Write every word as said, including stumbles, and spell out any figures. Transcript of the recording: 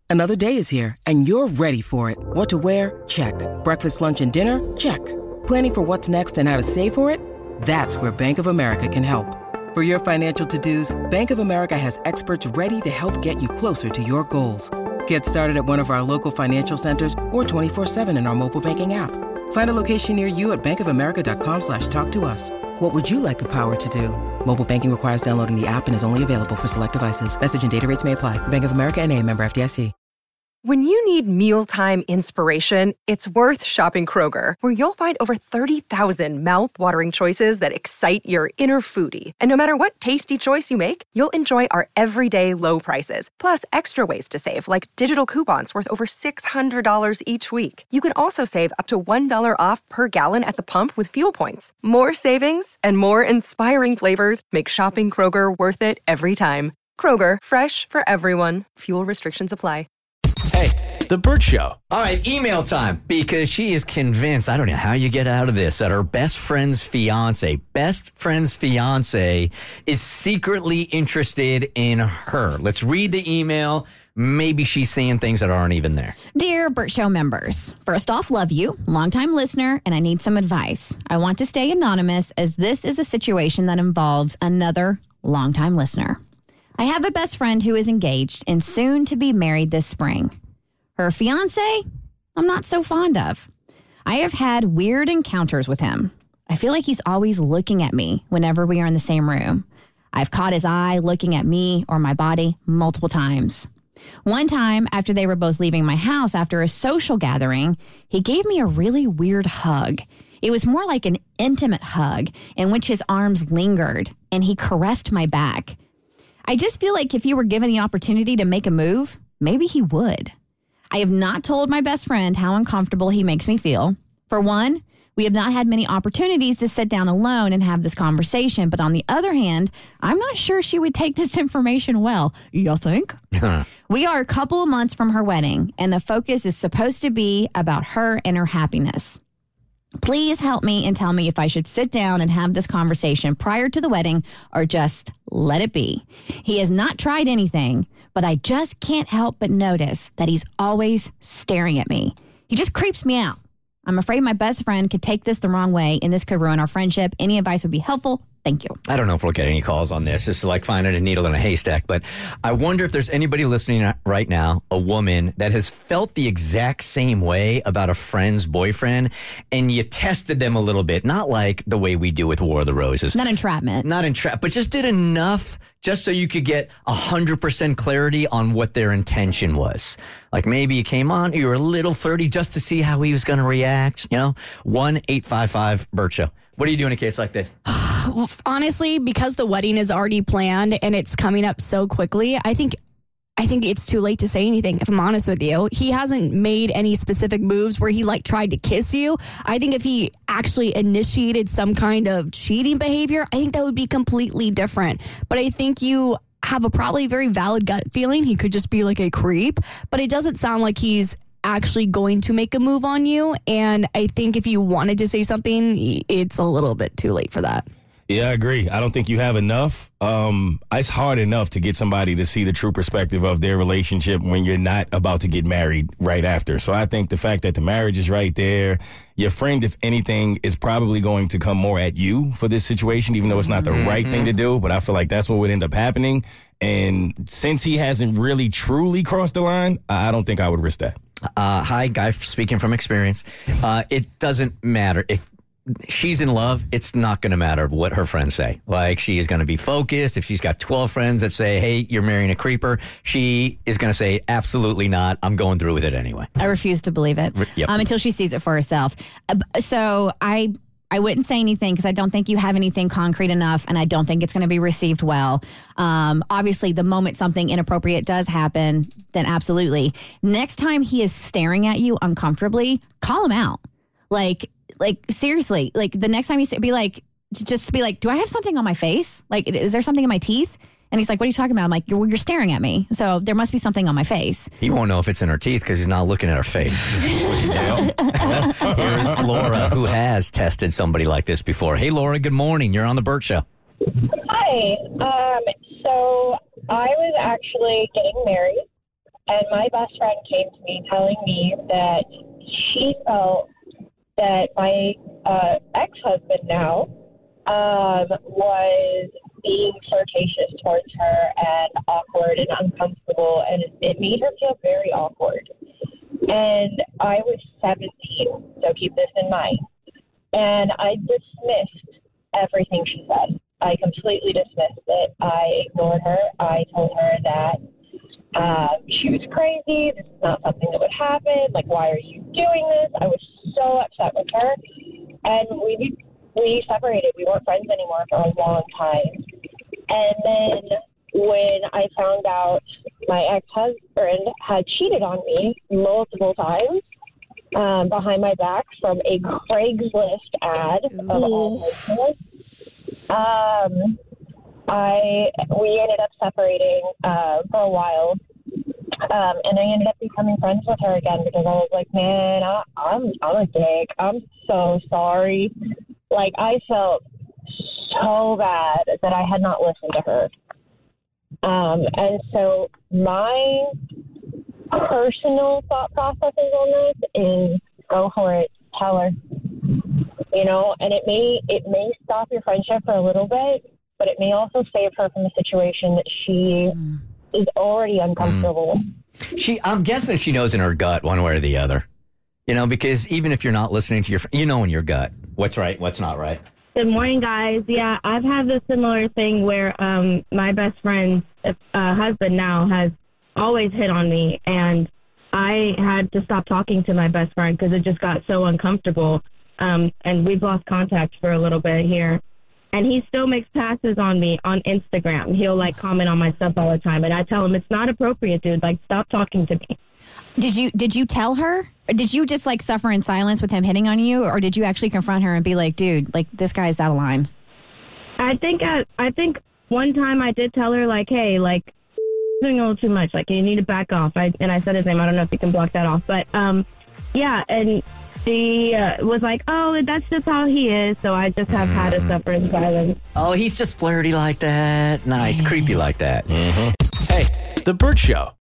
Another day is here, and you're ready for it. What to wear? Check. Breakfast, lunch, and dinner? Check. Planning for what's next and how to save for it? That's where Bank of America can help. For your financial to-dos, Bank of America has experts ready to help get you closer to your goals. Get started at one of our local financial centers or twenty-four seven in our mobile banking app. Find a location near you at bankofamerica.com slash talk to us. What would you like the power to do? Mobile banking requires downloading the app and is only available for select devices. Message and data rates may apply. Bank of America N A, member F D I C. When you need mealtime inspiration, it's worth shopping Kroger, where you'll find over thirty thousand mouth-watering choices that excite your inner foodie. And no matter what tasty choice you make, you'll enjoy our everyday low prices, plus extra ways to save, like digital coupons worth over six hundred dollars each week. You can also save up to one dollar off per gallon at the pump with fuel points. More savings and more inspiring flavors make shopping Kroger worth it every time. Kroger, fresh for everyone. Fuel restrictions apply. Hey, The Bert Show. all right, email time, because she is convinced, I don't know how you get out of this, that her best friend's fiance, best friend's fiance is secretly interested in her. Let's read the email. Maybe she's seeing things that aren't even there. Dear Bert Show members, first off, love you, longtime listener, and I need some advice. I want to stay anonymous as this is a situation that involves another longtime listener. I have a best friend who is engaged and soon to be married this spring. Her fiance, I'm not so fond of. I have had weird encounters with him. I feel like he's always looking at me whenever we are in the same room. I've caught his eye looking at me or my body multiple times. One time, after they were both leaving my house after a social gathering, he gave me a really weird hug. It was more like an intimate hug in which his arms lingered and he caressed my back. I just feel like if he were given the opportunity to make a move, maybe he would. I have not told my best friend how uncomfortable he makes me feel. For one, we have not had many opportunities to sit down alone and have this conversation. But on the other hand, I'm not sure she would take this information well. You think? We are a couple of months from her wedding, and the focus is supposed to be about her and her happiness. Please help me and tell me if I should sit down and have this conversation prior to the wedding or just let it be. He has not tried anything, but I just can't help but notice that he's always staring at me. He just creeps me out. I'm afraid my best friend could take this the wrong way, and this could ruin our friendship. Any advice would be helpful. Thank you. I don't know if we'll get any calls on this. It's like finding a needle in a haystack. But I wonder if there's anybody listening right now, a woman that has felt the exact same way about a friend's boyfriend, and you tested them a little bit. Not like the way we do with War of the Roses. Not entrapment. Not entrap, but just did enough just so you could get one hundred percent clarity on what their intention was. Like maybe you came on, you were a little flirty just to see how he was going to react. You know, one eight five five Bert Show. What do you do in a case like this? Well, honestly, because the wedding is already planned and it's coming up so quickly, I think I think it's too late to say anything, if I'm honest with you. He hasn't made any specific moves where he like tried to kiss you. I think if he actually initiated some kind of cheating behavior, I think that would be completely different. But I think you have a probably very valid gut feeling. He could just be like a creep, but it doesn't sound like he's actually going to make a move on you. And I think if you wanted to say something, it's a little bit too late for that. Yeah, I agree. I don't think you have enough. Um, it's hard enough to get somebody to see the true perspective of their relationship when you're not about to get married right after. So I think the fact that the marriage is right there, your friend, if anything, is probably going to come more at you for this situation, even though it's not the mm-hmm. right thing to do. But I feel like that's what would end up happening. And since he hasn't really truly crossed the line, I don't think I would risk that. Uh, hi, guy speaking from experience. Uh, it doesn't matter. If she's in love, it's not going to matter what her friends say. Like, she is going to be focused. If she's got twelve friends that say, hey, you're marrying a creeper, she is going to say, absolutely not. I'm going through with it anyway. I refuse to believe it Yep. um, until she sees it for herself. Uh, so I... I wouldn't say anything because I don't think you have anything concrete enough, and I don't think it's going to be received well. Um, obviously, the moment something inappropriate does happen, then absolutely. Next time he is staring at you uncomfortably, call him out. Like, like seriously, like the next time you be like, just be like, do I have something on my face? Like, is there something in my teeth? And he's like, what are you talking about? I'm like, you're, you're staring at me. So there must be something on my face. He won't know if it's in her teeth because he's not looking at her face. Here's Laura, who has tested somebody like this before. Hey, Laura, good morning. You're on the Bert Show. Hi. Um, so I was actually getting married, and my best friend came to me telling me that she felt that my uh, ex-husband now um, was being flirtatious towards her and awkward and uncomfortable, and it made her feel very awkward. And I was seventeen, so keep this in mind. And I dismissed everything she said. I completely dismissed it. I ignored her. I told her that um, she was crazy. This is not something that would happen. Like, why are you doing this? I was so upset with her. And we we separated. We weren't friends anymore for a long time. And then when I found out my ex-husband had cheated on me multiple times um, behind my back from a Craigslist ad of all places, um, I we ended up separating uh, for a while. Um, and I ended up becoming friends with her again because I was like, man, I, I'm I'm a dick. I'm so sorry. Like, I felt so bad that I had not listened to her. Um, and so my personal thought processes on this is go for it, tell her, you know, and it may, it may stop your friendship for a little bit, but it may also save her from a situation that she mm. is already uncomfortable mm. with. She, I'm guessing she knows in her gut one way or the other, you know, because even if you're not listening to your, you know, in your gut, what's right, what's not right. Good morning, guys. Yeah, I've had this similar thing where um, my best friend's uh, husband now has always hit on me, and I had to stop talking to my best friend because it just got so uncomfortable, um, and we've lost contact for a little bit here. And he still makes passes on me on Instagram. He'll, like, comment on my stuff all the time, and I tell him, it's not appropriate, dude. Like, stop talking to me. Did you did you tell her? Or did you just like suffer in silence with him hitting on you, or did you actually confront her and be like, "Dude, like this guy's out of line"? I think I, I think one time I did tell her like, "Hey, like doing a little too much. Like you need to back off." I and I said his name. I don't know if you can block that off, but um, yeah. And she uh, was like, "Oh, that's just how he is." So I just have had to suffer in silence. Oh, he's just flirty like that. Nice, creepy like that. Mm-hmm. Hey, The Bert Show.